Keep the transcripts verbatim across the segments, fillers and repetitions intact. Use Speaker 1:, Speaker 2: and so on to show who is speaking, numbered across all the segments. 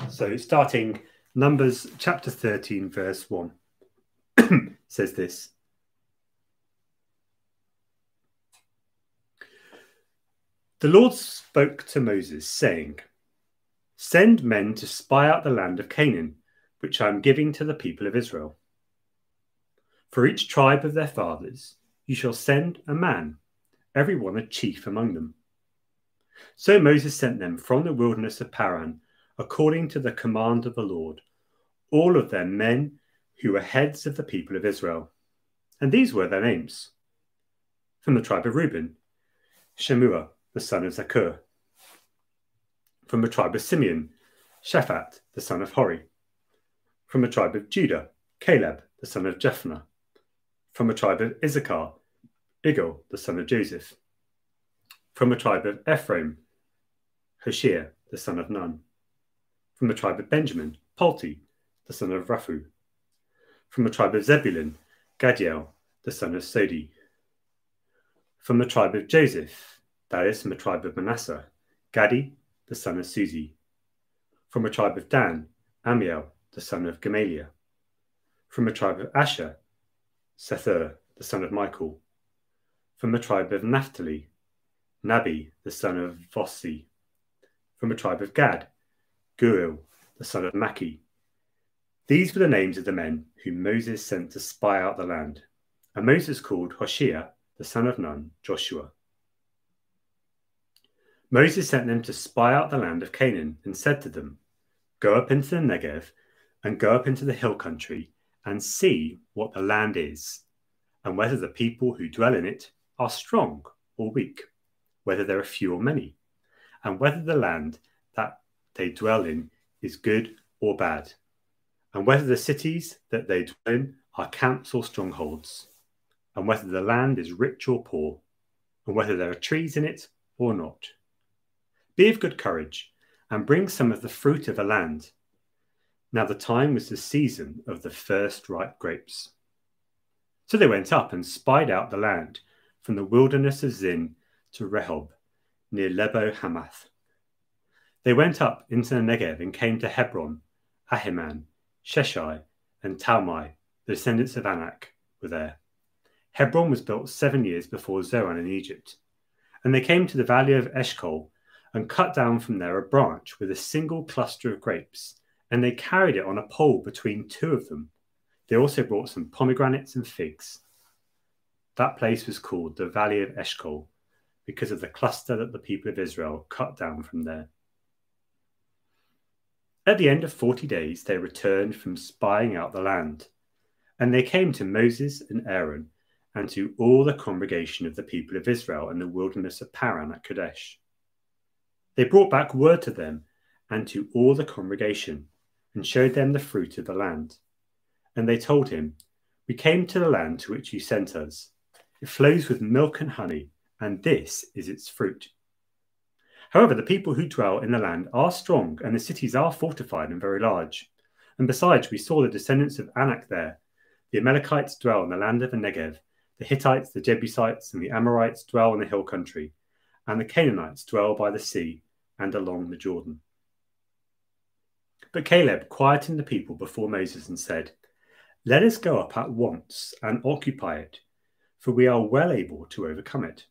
Speaker 1: So starting Numbers chapter thirteen, verse one says this. The Lord spoke to Moses, saying, "Send men to spy out the land of Canaan, which I am giving to the people of Israel. For each tribe of their fathers you shall send a man, every one a chief among them." So Moses sent them from the wilderness of Paran, according to the command of the Lord, all of them men who were heads of the people of Israel. And these were their names. From the tribe of Reuben, Shemua, the son of Zakur. From the tribe of Simeon, Shaphat, the son of Hori. From the tribe of Judah, Caleb, the son of Jephunneh. From the tribe of Issachar, Igal, the son of Joseph. From the tribe of Ephraim, Hoshea, the son of Nun. From the tribe of Benjamin, Palti, the son of Raphu. From the tribe of Zebulun, Gadiel, the son of Sodi. From the tribe of Joseph, that is, from the tribe of Manasseh, Gadi, the son of Suzi. From the tribe of Dan, Amiel, the son of Gamaliel. From the tribe of Asher, Sethur, the son of Michael. From the tribe of Naphtali, Nabi, the son of Vossi. From the tribe of Gad, Guel, the son of Maki. These were the names of the men whom Moses sent to spy out the land. And Moses called Hoshea, the son of Nun, Joshua. Moses sent them to spy out the land of Canaan and said to them, "Go up into the Negev and go up into the hill country and see what the land is, and whether the people who dwell in it are strong or weak, whether there are few or many, and whether the land that they dwell in is good or bad, and whether the cities that they dwell in are camps or strongholds, and whether the land is rich or poor, and whether there are trees in it or not. Be of good courage, and bring some of the fruit of the land." Now the time was the season of the first ripe grapes. So they went up and spied out the land, from the wilderness of Zin to Rehob, near Lebo Hamath. They went up into the Negev and came to Hebron. Ahiman, Sheshai, and Talmai, the descendants of Anak, were there. Hebron was built seven years before Zoan in Egypt. And they came to the valley of Eshcol and cut down from there a branch with a single cluster of grapes, and they carried it on a pole between two of them. They also brought some pomegranates and figs. That place was called the Valley of Eshcol, because of the cluster that the people of Israel cut down from there. At the end of forty days, they returned from spying out the land, and they came to Moses and Aaron and to all the congregation of the people of Israel in the wilderness of Paran at Kadesh. They brought back word to them and to all the congregation and showed them the fruit of the land. And they told him, "We came to the land to which you sent us. It flows with milk and honey, and this is its fruit. However, the people who dwell in the land are strong, and the cities are fortified and very large. And besides, we saw the descendants of Anak there. The Amalekites dwell in the land of the Negev. The Hittites, the Jebusites, and the Amorites dwell in the hill country. And the Canaanites dwell by the sea and along the Jordan." But Caleb quietened the people before Moses and said, "Let us go up at once and occupy it, for we are well able to overcome it."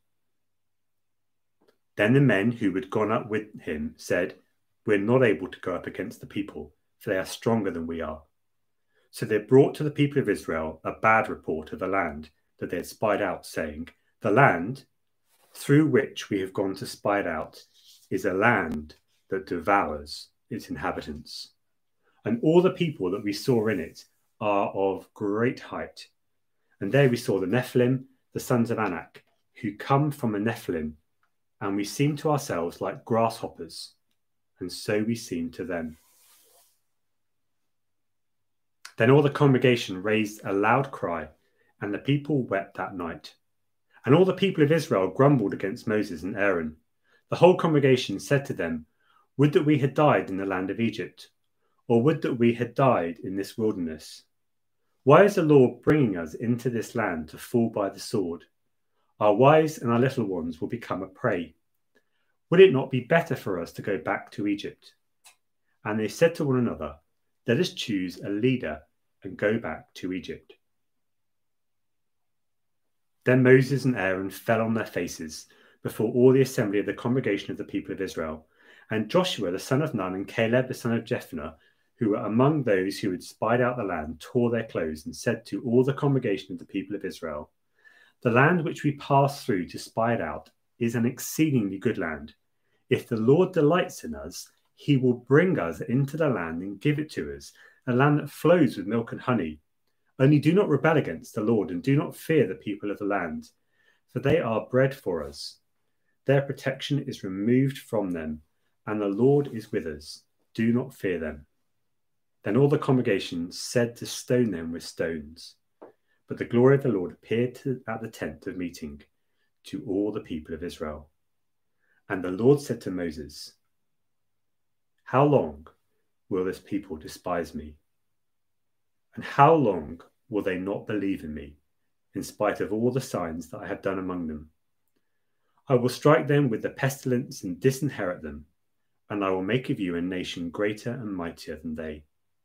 Speaker 1: Then the men who had gone up with him said, "We're not able to go up against the people, for they are stronger than we are." So they brought to the people of Israel a bad report of the land that they had spied out, saying, "The land through which we have gone to spy it out is a land that devours its inhabitants. And all the people that we saw in it are of great height. And there we saw the Nephilim, the sons of Anak, who come from the Nephilim, and we seemed to ourselves like grasshoppers, and so we seemed to them." Then all the congregation raised a loud cry, and the people wept that night. And all the people of Israel grumbled against Moses and Aaron. The whole congregation said to them, "Would that we had died in the land of Egypt, or would that we had died in this wilderness. Why is the Lord bringing us into this land to fall by the sword? Our wives and our little ones will become a prey. Would it not be better for us to go back to Egypt?" And they said to one another, "Let us choose a leader and go back to Egypt." Then Moses and Aaron fell on their faces before all the assembly of the congregation of the people of Israel. And Joshua the son of Nun and Caleb the son of Jephunneh, who were among those who had spied out the land, tore their clothes and said to all the congregation of the people of Israel, "The land which we passed through to spy it out is an exceedingly good land. If the Lord delights in us, he will bring us into the land and give it to us, a land that flows with milk and honey. Only do not rebel against the Lord, and do not fear the people of the land, for they are bread for us. Their protection is removed from them, and the Lord is with us. Do not fear them." Then all the congregation said to stone them with stones. But the glory of the Lord appeared to, at the tent of meeting to all the people of Israel. And the Lord said to Moses, "How long will this people despise me? And how long will they not believe in me, in spite of all the signs that I have done among them? I will strike them with the pestilence and disinherit them, and I will make of you a nation greater and mightier than they."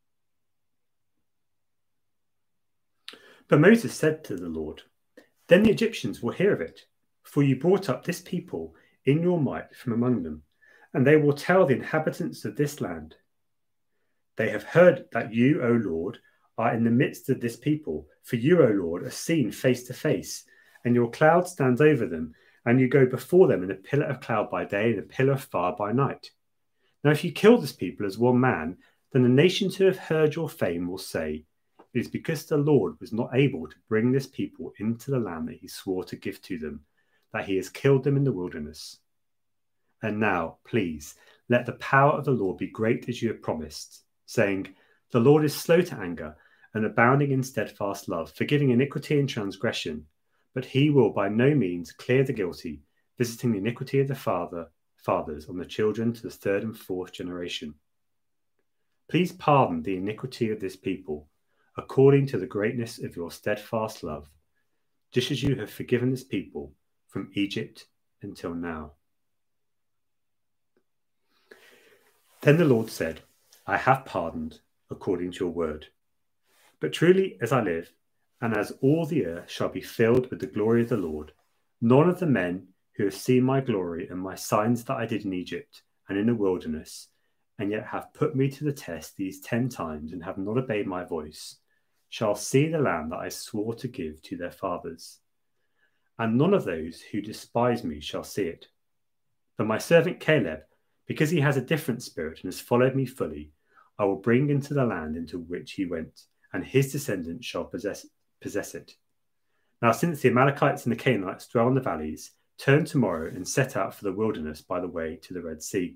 Speaker 1: But Moses said to the Lord, "Then the Egyptians will hear of it, for you brought up this people in your might from among them, and they will tell the inhabitants of this land, 'They have heard that you, O Lord, are in the midst of this people, for you, O Lord, are seen face to face, and your cloud stands over them, and you go before them in a pillar of cloud by day and a pillar of fire by night. Now if you kill this people as one man, then the nations who have heard your fame will say, it is because the Lord was not able to bring this people into the land that he swore to give to them, that he has killed them in the wilderness. And now, please, let the power of the Lord be great as you have promised, saying, the Lord is slow to anger and abounding in steadfast love, forgiving iniquity and transgression, but he will by no means clear the guilty, visiting the iniquity of the father, fathers on the children to the third and fourth generation. Please pardon the iniquity of this people, according to the greatness of your steadfast love, just as you have forgiven this people from Egypt until now." Then the Lord said, "I have pardoned according to your word. But truly as I live, and as all the earth shall be filled with the glory of the Lord, none of the men who have seen my glory and my signs that I did in Egypt and in the wilderness, and yet have put me to the test these ten times and have not obeyed my voice, shall see the land that I swore to give to their fathers. And none of those who despise me shall see it. But my servant Caleb, because he has a different spirit and has followed me fully, I will bring into the land into which he went, and his descendants shall possess, possess it. Now since the Amalekites and the Canaanites dwell in the valleys, turn tomorrow and set out for the wilderness by the way to the Red Sea."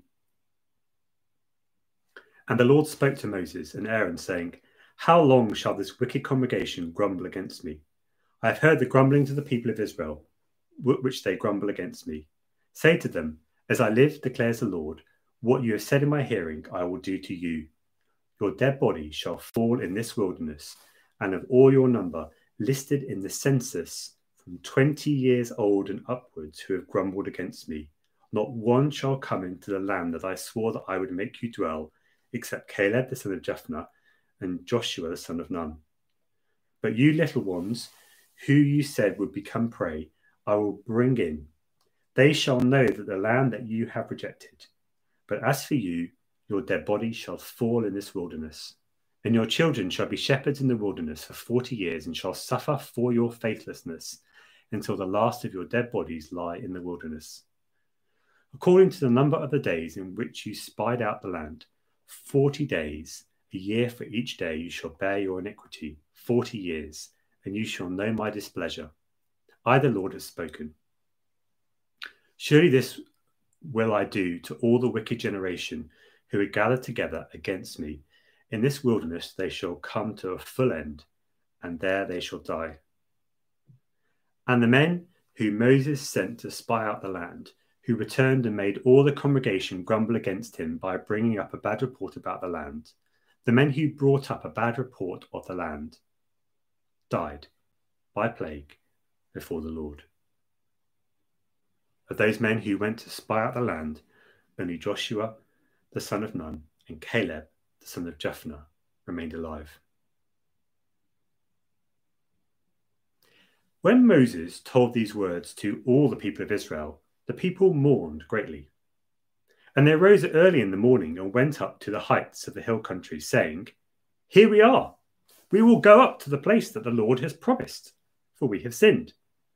Speaker 1: And the Lord spoke to Moses and Aaron, saying, "How long shall this wicked congregation grumble against me? I have heard the grumblings of the people of Israel, which they grumble against me. Say to them, as I live, declares the Lord, what you have said in my hearing I will do to you. Your dead body shall fall in this wilderness, and of all your number listed in the census from twenty years old and upwards who have grumbled against me, not one shall come into the land that I swore that I would make you dwell, except Caleb the son of Jephunneh and Joshua the son of Nun. But you little ones, who you said would become prey, I will bring in. They shall know that the land that you have rejected. But as for you, your dead body shall fall in this wilderness, and your children shall be shepherds in the wilderness for forty years, and shall suffer for your faithlessness until the last of your dead bodies lie in the wilderness. According to the number of the days in which you spied out the land, forty days, a year for each day, you shall bear your iniquity, forty years, and you shall know my displeasure. I, the Lord, have spoken. Surely this will I do to all the wicked generation who are gathered together against me. In this wilderness they shall come to a full end, and there they shall die." And the men whom Moses sent to spy out the land, who returned and made all the congregation grumble against him by bringing up a bad report about the land, the men who brought up a bad report of the land, died by plague before the Lord. Of those men who went to spy out the land, only Joshua the son of Nun and Caleb, the son of Jephunneh, remained alive. When Moses told these words to all the people of Israel, the people mourned greatly. And they rose early in the morning and went up to the heights of the hill country, saying, "Here we are. We will go up to the place that the Lord has promised, for we have sinned."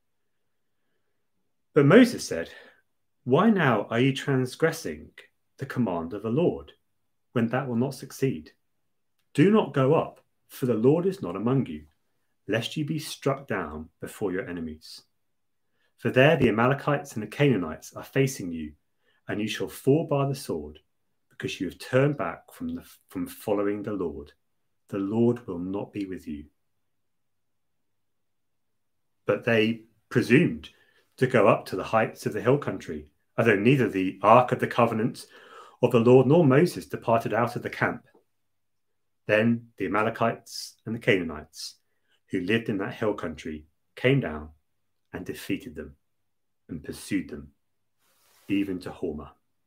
Speaker 1: But Moses said, "Why now are you transgressing the command of the Lord, when that will not succeed? Do not go up, for the Lord is not among you, lest you be struck down before your enemies. For there the Amalekites and the Canaanites are facing you, and you shall fall by the sword, because you have turned back from, the, from following the Lord. The Lord will not be with you." But they presumed to go up to the heights of the hill country, although neither the ark of the covenant of the Lord nor Moses departed out of the camp. Then the Amalekites and the Canaanites, who lived in that hill country, came down and defeated them and pursued them, even to Hormah.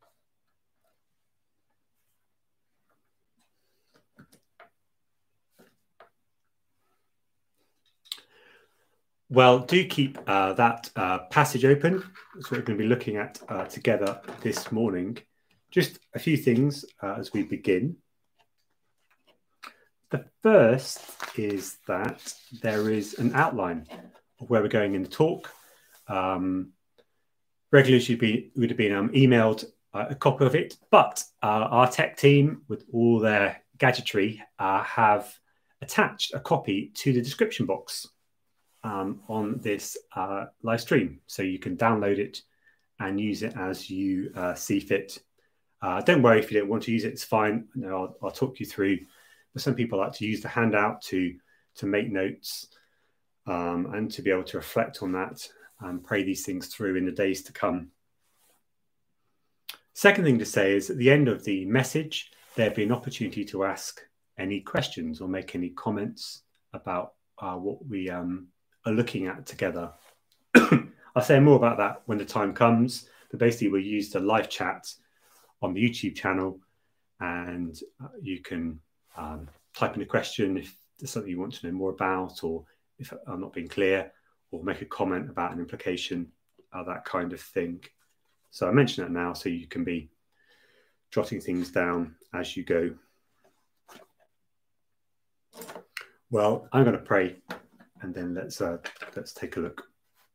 Speaker 1: Well, do keep uh, that uh, passage open. That's what we're going to be looking at uh, together this morning. Just a few things uh, as we begin. The first is that there is an outline of where we're going in the talk. Um, regularly should be, would have been um, emailed uh, a copy of it, but uh, our tech team, with all their gadgetry, uh, have attached a copy to the description box Um, on this uh, live stream, so you can download it and use it as you uh, see fit. Uh, don't worry if you don't want to use it; it's fine. You know, I'll, I'll talk you through. But some people like to use the handout to to make notes um, and to be able to reflect on that and pray these things through in the days to come. Second thing to say is at the end of the message, there'll be an opportunity to ask any questions or make any comments about uh, what we um, are looking at together. I'll say more about that when the time comes, but basically we'll use the live chat on the YouTube channel, and uh, you can um, type in a question if there's something you want to know more about, or if I'm not being clear, or make a comment about an implication, uh, that kind of thing. So I mention that now so you can be jotting things down as you go. Well, I'm going to pray, and then let's uh, let's take a look.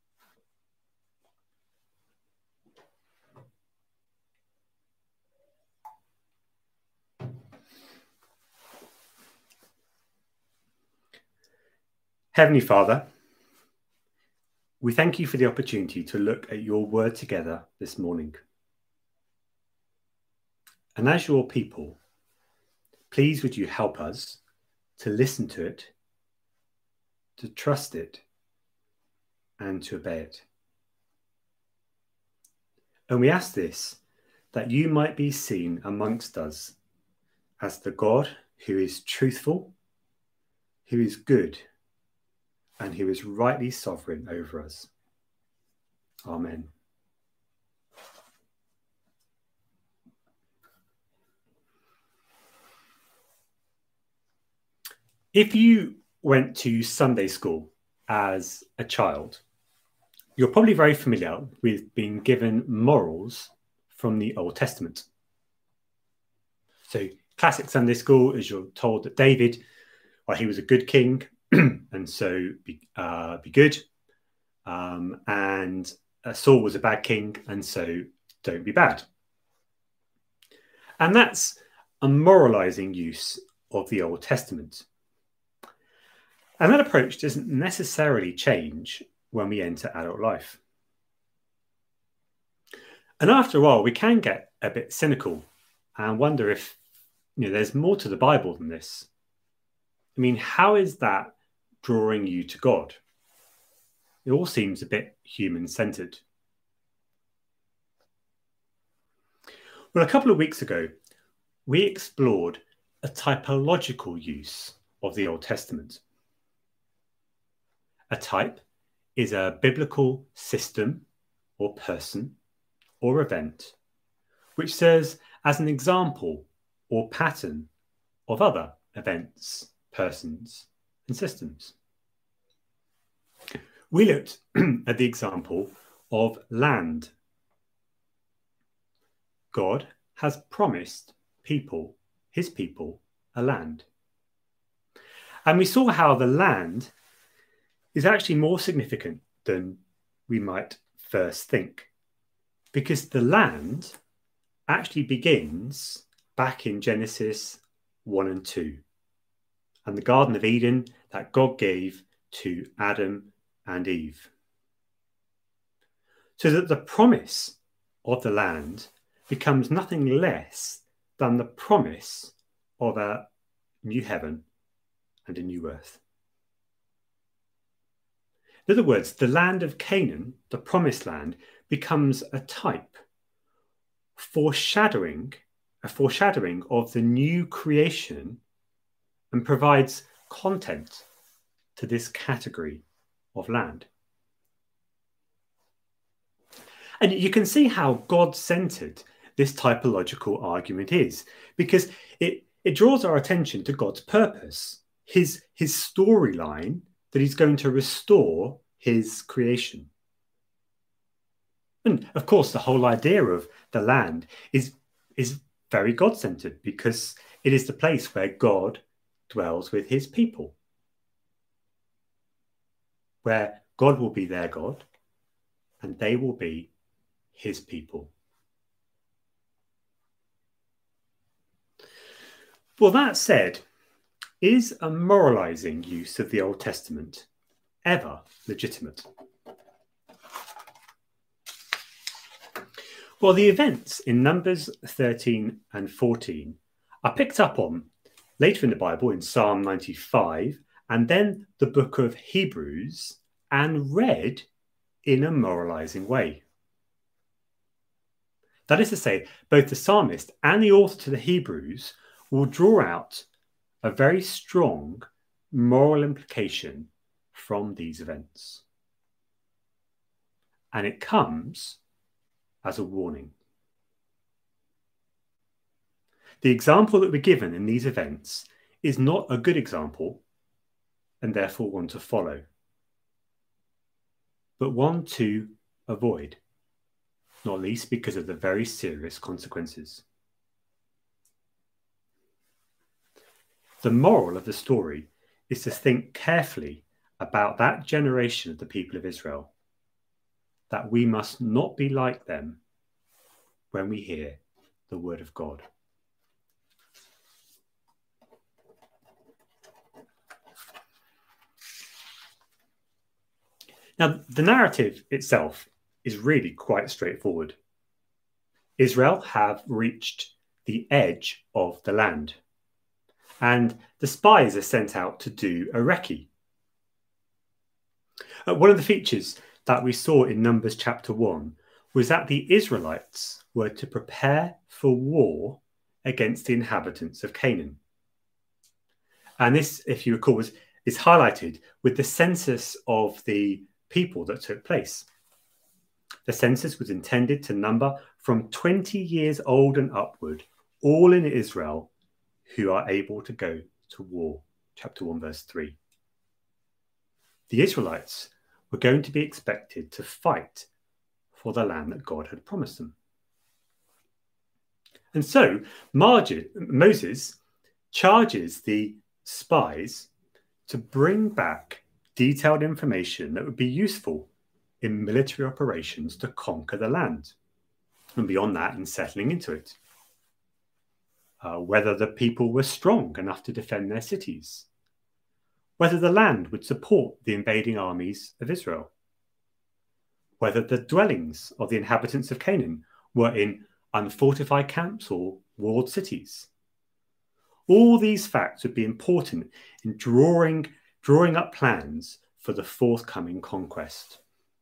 Speaker 1: Heavenly Father, we thank you for the opportunity to look at your word together this morning. And as your people, please would you help us to listen to it, to trust it, and to obey it. And we ask this, that you might be seen amongst us as the God who is truthful, who is good, and who is rightly sovereign over us. Amen. If you went to Sunday school as a child, you're probably very familiar with being given morals from the Old Testament. So classic Sunday school is you're told that David, well, he was a good king, and so be, uh, be good. Um, and uh, Saul was a bad king, and so don't be bad. And that's a moralizing use of the Old Testament. And that approach doesn't necessarily change when we enter adult life. And after a while, we can get a bit cynical and wonder if, you know, there's more to the Bible than this. I mean, how is that drawing you to God? It all seems a bit human-centered. Well, a couple of weeks ago, we explored a typological use of the Old Testament. A type is a biblical system or person or event which serves as an example or pattern of other events, persons, and systems. We looked at the example of land. God has promised people, his people, a land. And we saw how the land is actually more significant than we might first think, because the land actually begins back in Genesis one and two, and the Garden of Eden that God gave to Adam and Eve. So that the promise of the land becomes nothing less than the promise of a new heaven and a new earth. In other words, the land of Canaan, the promised land, becomes a type, foreshadowing, a foreshadowing of the new creation, and provides content to this category of land. And you can see how God-centered this typological argument is, because it, it draws our attention to God's purpose, his, his storyline that he's going to restore his creation. And of course, the whole idea of the land is, is very God-centered, because it is the place where God dwells with his people, where God will be their God and they will be his people. Well, that said, is a moralizing use of the Old Testament ever legitimate? Well, the events in Numbers thirteen and fourteen are picked up on later in the Bible in Psalm ninety-five, and then the book of Hebrews, and read in a moralizing way. That is to say, both the psalmist and the author to the Hebrews will draw out a very strong moral implication from these events. And it comes as a warning. The example that we're given in these events is not a good example, and therefore one to follow, but one to avoid, not least because of the very serious consequences. The moral of the story is to think carefully about that generation of the people of Israel, that we must not be like them when we hear the word of God. Now, the narrative itself is really quite straightforward. Israel have reached the edge of the land, and the spies are sent out to do a recce. Uh, one of the features that we saw in Numbers chapter one was that the Israelites were to prepare for war against the inhabitants of Canaan. And this, if you recall, was, is highlighted with the census of the people that took place. The census was intended to number from twenty years old and upward, all in Israel who are able to go to war. Chapter one, verse three. The Israelites were going to be expected to fight for the land that God had promised them. And so Marge- Moses charges the spies to bring back detailed information that would be useful in military operations to conquer the land, and beyond that, in settling into it. Uh, whether the people were strong enough to defend their cities, whether the land would support the invading armies of Israel, whether the dwellings of the inhabitants of Canaan were in unfortified camps or walled cities. All these facts would be important in drawing, drawing up plans for the forthcoming conquest.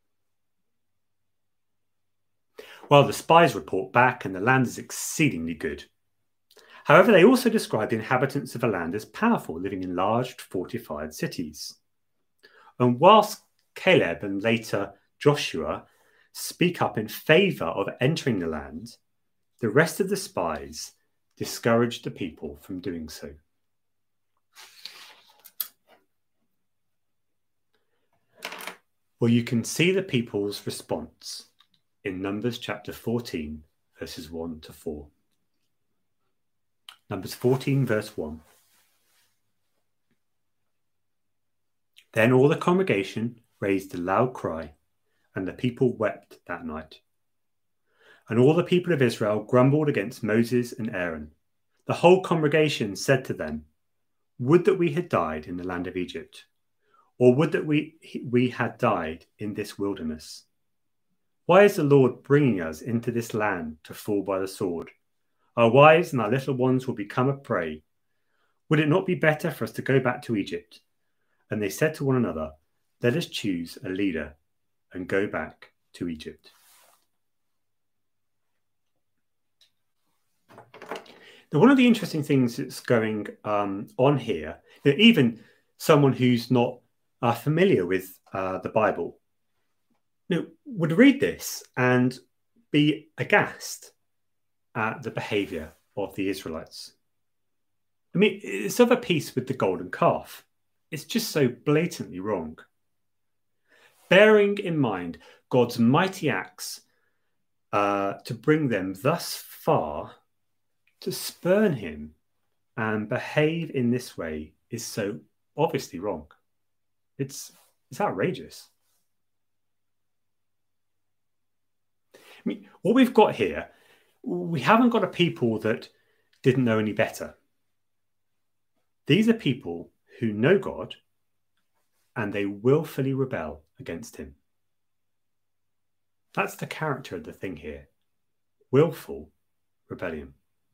Speaker 1: Well, the spies report back and the land is exceedingly good. However, they also describe the inhabitants of the land as powerful, living in large fortified cities. And whilst Caleb and later Joshua speak up in favour of entering the land, the rest of the spies discouraged the people from doing so. Well, you can see the people's response in Numbers chapter fourteen, verses one to four. Numbers fourteen, verse one. Then all the congregation raised a loud cry, and the people wept that night. And all the people of Israel grumbled against Moses and Aaron. The whole congregation said to them, "Would that we had died in the land of Egypt, or would that we, we had died in this wilderness. Why is the Lord bringing us into this land to fall by the sword? Our wives and our little ones will become a prey. Would it not be better for us to go back to Egypt?" And they said to one another, "Let us choose a leader and go back to Egypt." Now, one of the interesting things that's going um, on here, that even someone who's not uh, familiar with uh, the Bible, you know, would read this and be aghast at the behaviour of the Israelites. I mean, it's of a piece with the golden calf. It's just so blatantly wrong. Bearing in mind God's mighty acts uh, to bring them thus far, to spurn him and behave in this way is so obviously wrong. It's, it's outrageous. I mean, what we've got here, we haven't got a people that didn't know any better. These are people who know God and they willfully rebel against him. That's the character of the thing here. Willful rebellion.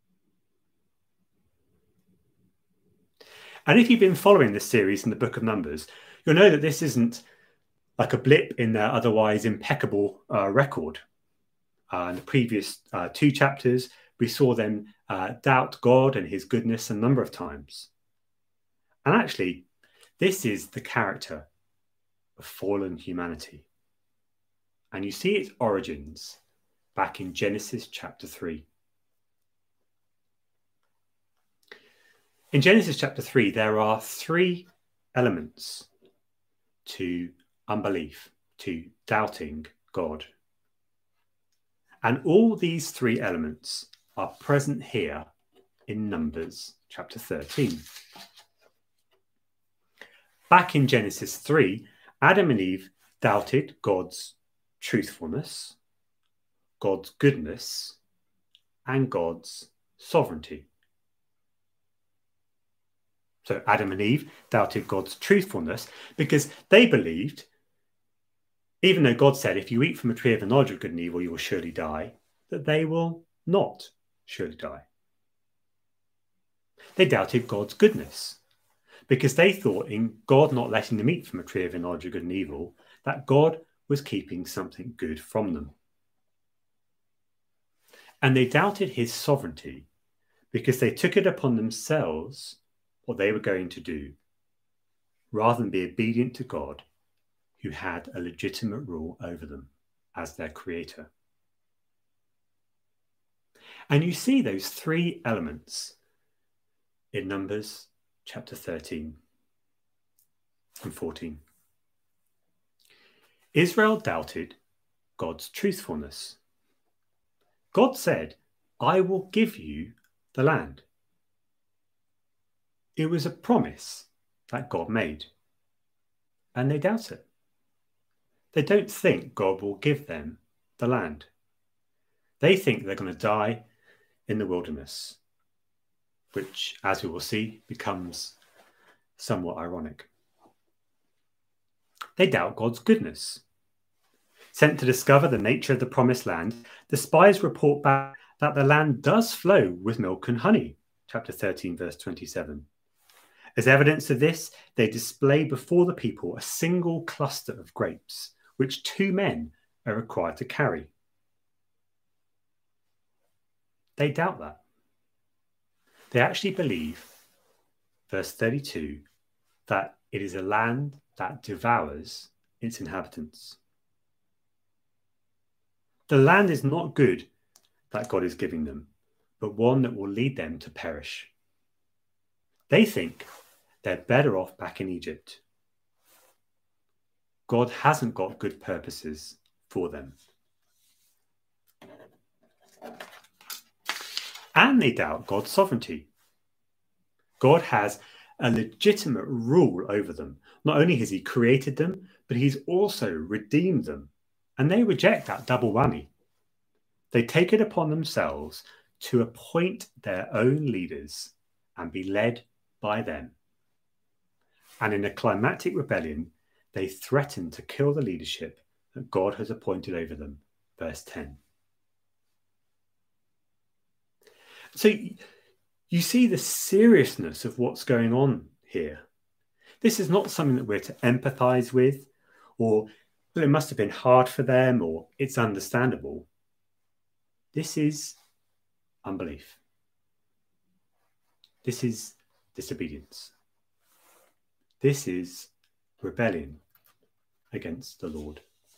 Speaker 1: And if you've been following this series in the Book of Numbers, you'll know that this isn't like a blip in their otherwise impeccable uh, record. Uh, in the previous uh, two chapters, we saw them uh, doubt God and his goodness a number of times. And actually, this is the character of fallen humanity. And you see its origins back in Genesis chapter three. In Genesis chapter three, there are three elements to unbelief, to doubting God. And all these three elements are present here in Numbers chapter thirteen. Back in Genesis three, Adam and Eve doubted God's truthfulness, God's goodness, and God's sovereignty. So Adam and Eve doubted God's truthfulness because they believed, even though God said, if you eat from a tree of the knowledge of good and evil, you will surely die, that they will not surely die. They doubted God's goodness because they thought in God not letting them eat from a tree of the knowledge of good and evil, that God was keeping something good from them. And they doubted his sovereignty because they took it upon themselves what they were going to do, rather than be obedient to God, who had a legitimate rule over them as their creator. And you see those three elements in Numbers chapter thirteen and fourteen. Israel doubted God's truthfulness. God said, "I will give you the land." It was a promise that God made, and they doubt it. They don't think God will give them the land. They think they're going to die in the wilderness, which, as we will see, becomes somewhat ironic. They doubt God's goodness. Sent to discover the nature of the promised land, the spies report back that the land does flow with milk and honey, chapter thirteen, verse twenty-seven. As evidence of this, they display before the people a single cluster of grapes, which two men are required to carry. They doubt that. They actually believe, verse thirty-two, that it is a land that devours its inhabitants. The land is not good that God is giving them, but one that will lead them to perish. They think they're better off back in Egypt. God hasn't got good purposes for them. And they doubt God's sovereignty. God has a legitimate rule over them. Not only has he created them, but he's also redeemed them. And they reject that double whammy. They take it upon themselves to appoint their own leaders and be led by them. And in a climactic rebellion, they threaten to kill the leadership that God has appointed over them. Verse ten. So you see the seriousness of what's going on here. This is not something that we're to empathize with, or well, it must have been hard for them, or it's understandable. This is unbelief. This is disobedience. This is rebellion against the Lord.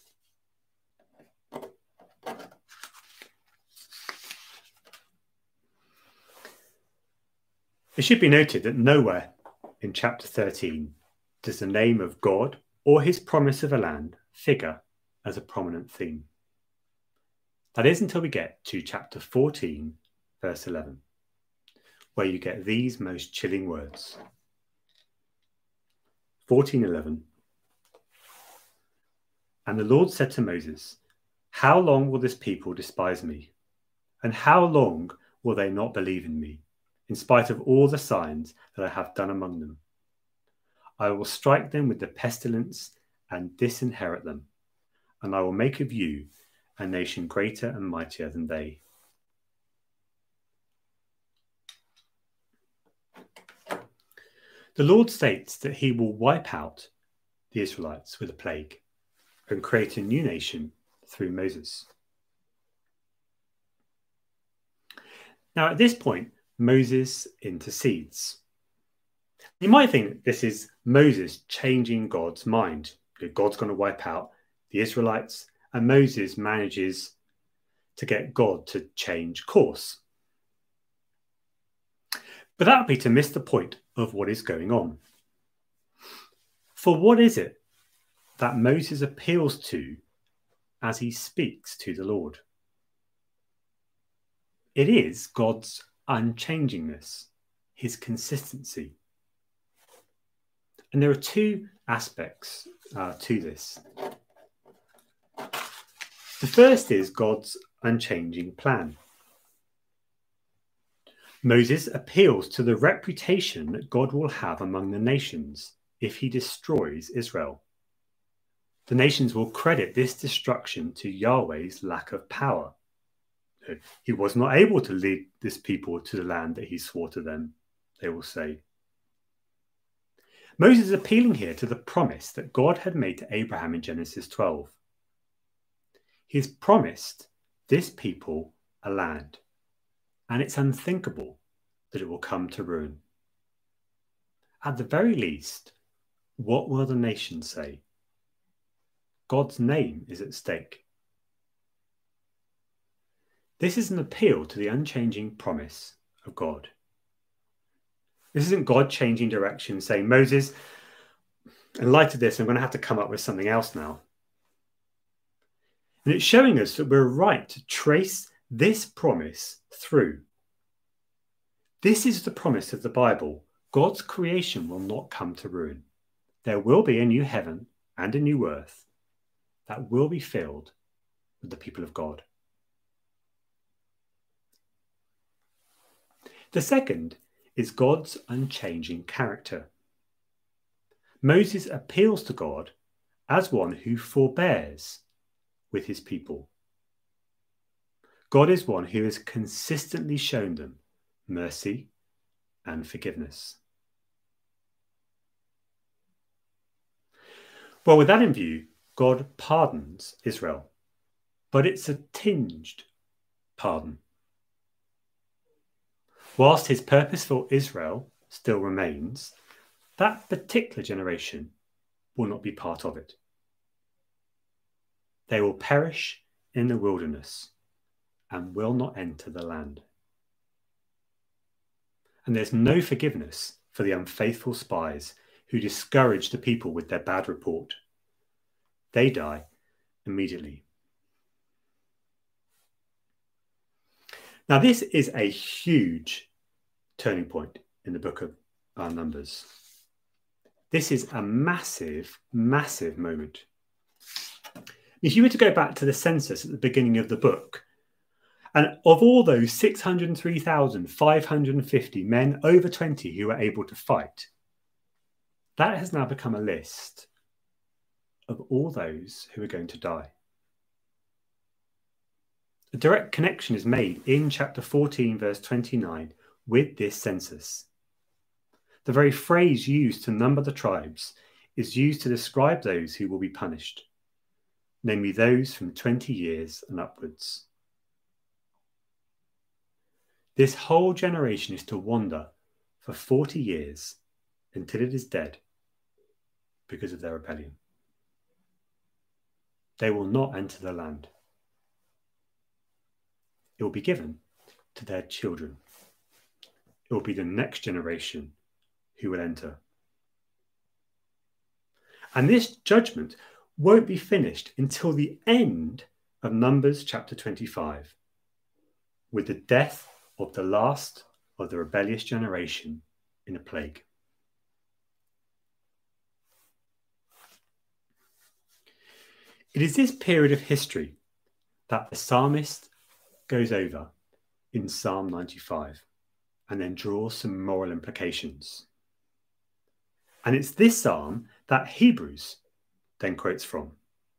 Speaker 1: It should be noted that nowhere in chapter thirteen does the name of God or his promise of a land figure as a prominent theme. That is until we get to chapter fourteen, verse eleven, where you get these most chilling words. fourteen eleven. And the Lord said to Moses, how long will this people despise me? And how long will they not believe in me, in spite of all the signs that I have done among them? I will strike them with the pestilence and disinherit them, and I will make of you a nation greater and mightier than they. The Lord states that he will wipe out the Israelites with a plague and create a new nation through Moses. Now, at this point, Moses intercedes. You might think this is Moses changing God's mind. God's going to wipe out the Israelites, and Moses manages to get God to change course. But that would be to miss the point of what is going on. For what is it that Moses appeals to as he speaks to the Lord? It is God's unchangingness, his consistency. And there are two aspects uh, to this. The first is God's unchanging plan. Moses appeals to the reputation that God will have among the nations if he destroys Israel. The nations will credit this destruction to Yahweh's lack of power. He was not able to lead this people to the land that he swore to them, they will say. Moses is appealing here to the promise that God had made to Abraham in Genesis twelve. He's promised this people a land, and it's unthinkable that it will come to ruin. At the very least, what will the nations say? God's name is at stake. This is an appeal to the unchanging promise of God. This isn't God changing direction, saying, Moses, in light of this, I'm going to have to come up with something else now. And it's showing us that we're right to trace this promise through. This is the promise of the Bible. God's creation will not come to ruin. There will be a new heaven and a new earth that will be filled with the people of God. The second is God's unchanging character. Moses appeals to God as one who forbears with his people. God is one who has consistently shown them mercy and forgiveness. Well, with that in view, God pardons Israel, but it's a tinged pardon. Whilst his purpose for Israel still remains, that particular generation will not be part of it. They will perish in the wilderness and will not enter the land. and there's no forgiveness for the unfaithful spies who discourage the people with their bad report. They die immediately. Now, this is a huge turning point in the book of uh, Numbers. This is a massive, massive moment. If you were to go back to the census at the beginning of the book, and of all those six hundred three thousand five hundred fifty men over twenty who were able to fight, that has now become a list of all those who are going to die. A direct connection is made in chapter fourteen, verse twenty-nine, with this census. The very phrase used to number the tribes is used to describe those who will be punished, namely those from twenty years and upwards. This whole generation is to wander for forty years until it is dead because of their rebellion. They will not enter the land. It will be given to their children. It will be the next generation who will enter. And this judgment won't be finished until the end of Numbers chapter twenty-five, with the death of the last of the rebellious generation in a plague. It is this period of history that the psalmist goes over in Psalm ninety-five and then draws some moral implications. And it's this psalm that Hebrews then quotes from.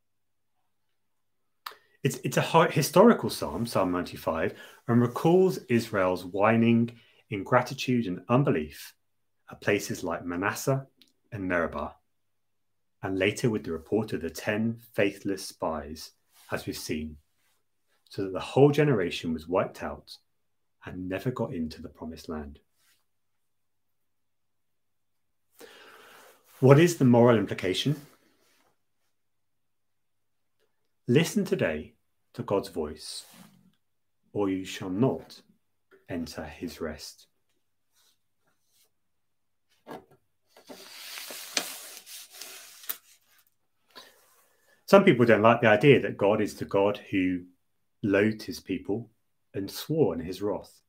Speaker 1: It's, it's a historical psalm, Psalm ninety-five, and recalls Israel's whining, ingratitude and unbelief at places like Manasseh and Meribah, and later with the report of the ten faithless spies, as we've seen, so that the whole generation was wiped out and never got into the promised land. What is the moral implication? Listen today to God's voice, or you shall not enter his rest. Some people don't like the idea that God is the God who loathed his people and swore in his wrath.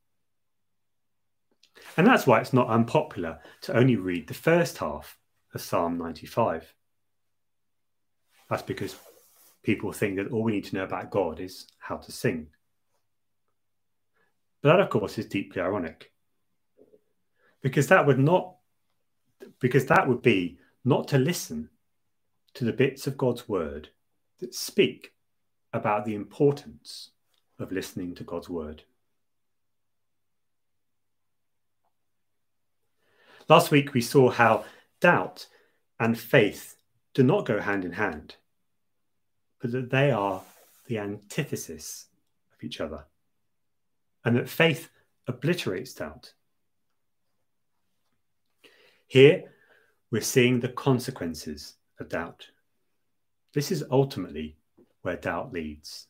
Speaker 1: And that's why it's not unpopular to only read the first half of Psalm ninety-five. That's because people think that all we need to know about God is how to sing. But that, of course, is deeply ironic. Because that would not, because that would be not to listen to the bits of God's word that speak about the importance of listening to God's word. Last week we saw how doubt and faith do not go hand in hand, but that they are the antithesis of each other, and that faith obliterates doubt. Here we're seeing the consequences of doubt. This is ultimately where doubt leads.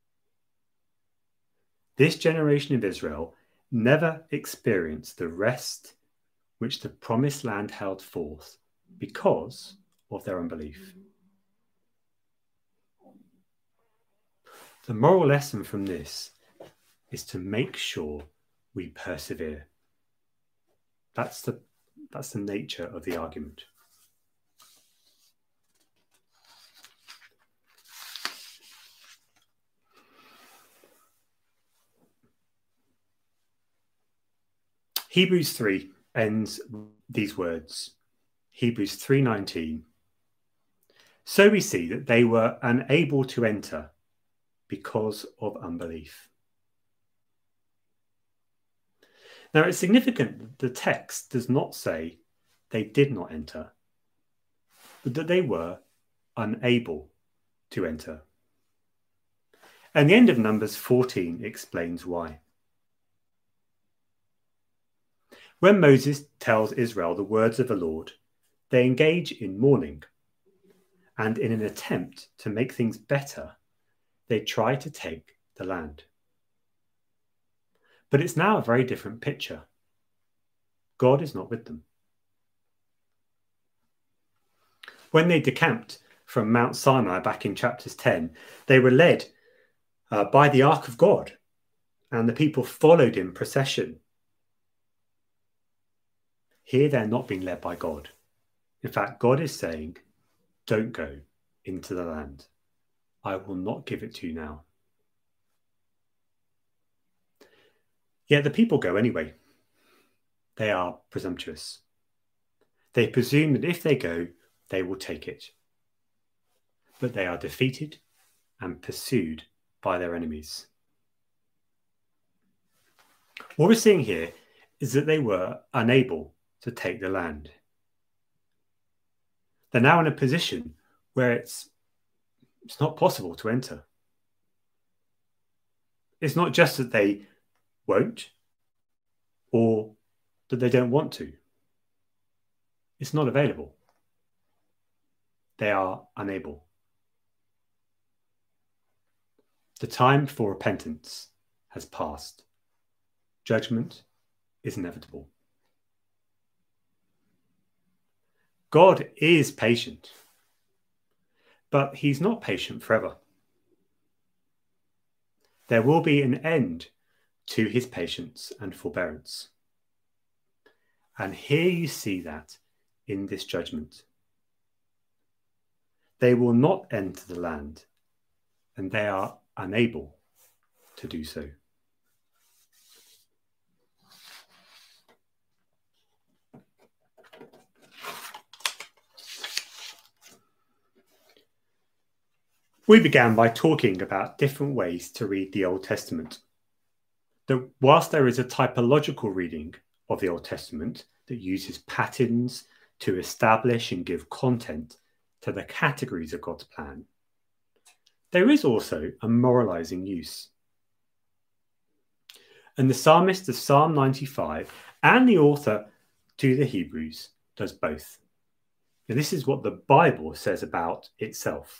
Speaker 1: This generation of Israel never experienced the rest which the promised land held forth because of their unbelief. The moral lesson from this is to make sure we persevere. That's the, that's the nature of the argument. Hebrews three ends these words. Hebrews three nineteen. So we see that they were unable to enter because of unbelief. Now it's significant that the text does not say they did not enter, but that they were unable to enter. And the end of Numbers fourteen explains why. When Moses tells Israel the words of the Lord, they engage in mourning, and in an attempt to make things better, they try to take the land. But it's now a very different picture. God is not with them. When they decamped from Mount Sinai back in chapters ten, they were led uh, by the ark of God, and the people followed in procession. Here they're not being led by God. In fact, God is saying, don't go into the land. I will not give it to you now. Yet the people go anyway. They are presumptuous. They presume that if they go, they will take it. But they are defeated and pursued by their enemies. What we're seeing here is that they were unable to take the land. They're now in a position where it's, it's not possible to enter. It's not just that they won't or that they don't want to. It's not available. They are unable. The time for repentance has passed. Judgment is inevitable. God is patient, but he's not patient forever. There will be an end to his patience and forbearance. And here you see that in this judgment. They will not enter the land, and they are unable to do so. We began by talking about different ways to read the Old Testament. That whilst there is a typological reading of the Old Testament that uses patterns to establish and give content to the categories of God's plan, there is also a moralizing use. And the psalmist of Psalm ninety-five and the author to the Hebrews does both. Now, this is what the Bible says about itself.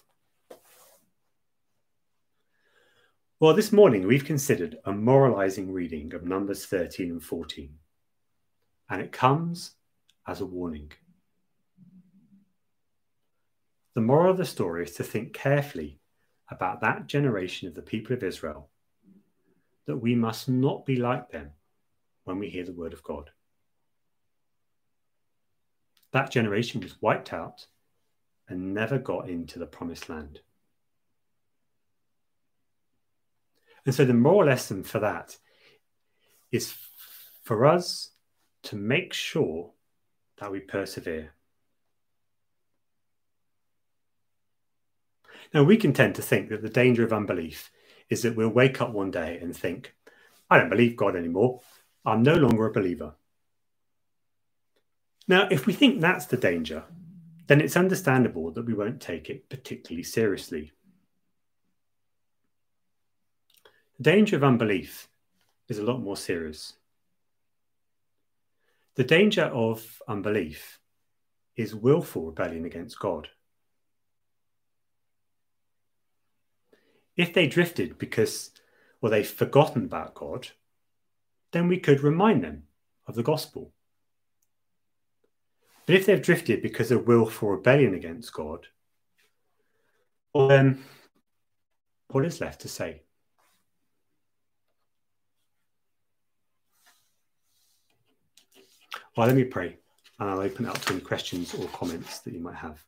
Speaker 1: Well, this morning we've considered a moralizing reading of Numbers thirteen and fourteen, and it comes as a warning. The moral of the story is to think carefully about that generation of the people of Israel, that we must not be like them when we hear the word of God. That generation was wiped out and never got into the promised land. And so the moral lesson for that is for us to make sure that we persevere. Now, we can tend to think that the danger of unbelief is that we'll wake up one day and think, I don't believe God anymore. I'm no longer a believer. Now, if we think that's the danger, then it's understandable that we won't take it particularly seriously. The danger of unbelief is a lot more serious. The danger of unbelief is willful rebellion against God. If they drifted because, well, they've forgotten about God, then we could remind them of the gospel. But if they've drifted because of willful rebellion against God, well then, what is left to say? Well, let me pray, and I'll open it up to any questions or comments that you might have.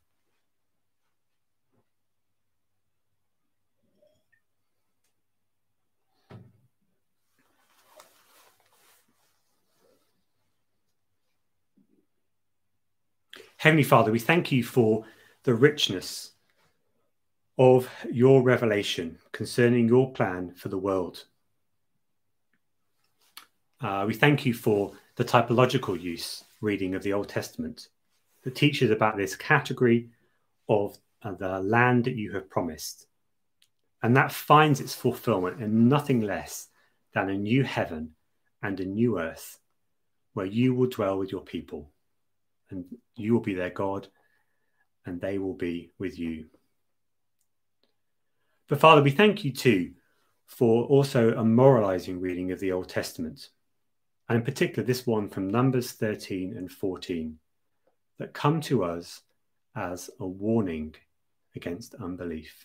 Speaker 1: Heavenly Father, we thank you for the richness of your revelation concerning your plan for the world. Uh, we thank you for the typological use reading of the Old Testament that teaches about this category of uh, the land that you have promised. And that finds its fulfillment in nothing less than a new heaven and a new earth where you will dwell with your people. And you will be their God, and they will be with you. But Father, we thank you too for also a moralizing reading of the Old Testament, and in particular this one from Numbers thirteen and fourteen, that come to us as a warning against unbelief.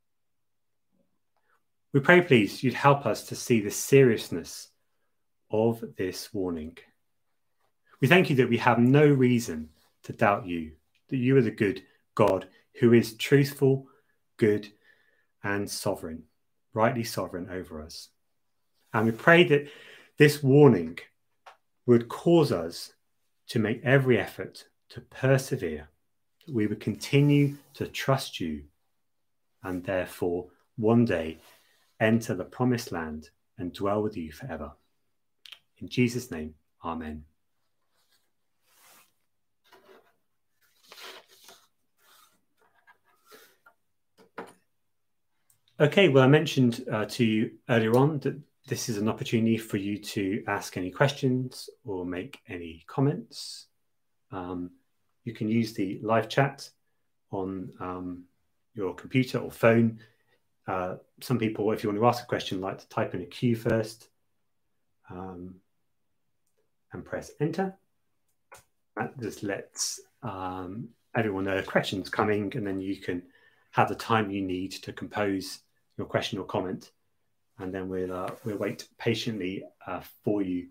Speaker 1: We pray, please, you'd help us to see the seriousness of this warning. We thank you that we have no reason to doubt you, that you are the good God who is truthful, good, and sovereign, rightly sovereign over us. And we pray that this warning would cause us to make every effort to persevere, that we would continue to trust you, and therefore one day enter the promised land and dwell with you forever. In Jesus' name, amen. Okay, well, I mentioned uh, to you earlier on that this is an opportunity for you to ask any questions or make any comments. Um, you can use the live chat on um, your computer or phone. Uh, some people, if you want to ask a question, like to type in a Q first um, and press enter. That just lets um, everyone know questions coming, and then you can have the time you need to compose your question or comment, and then we'll uh, we'll wait patiently uh, for you.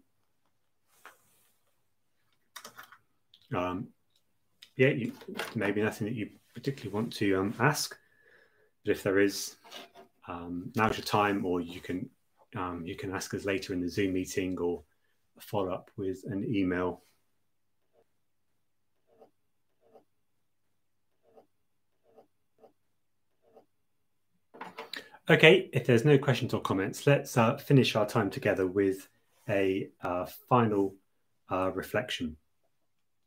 Speaker 1: Um, yeah, you, maybe nothing that you particularly want to um, ask, but if there is, um, now's your time, or you can um, you can ask us later in the Zoom meeting or follow up with an email. Okay, if there's no questions or comments, let's uh, finish our time together with a uh, final uh, reflection.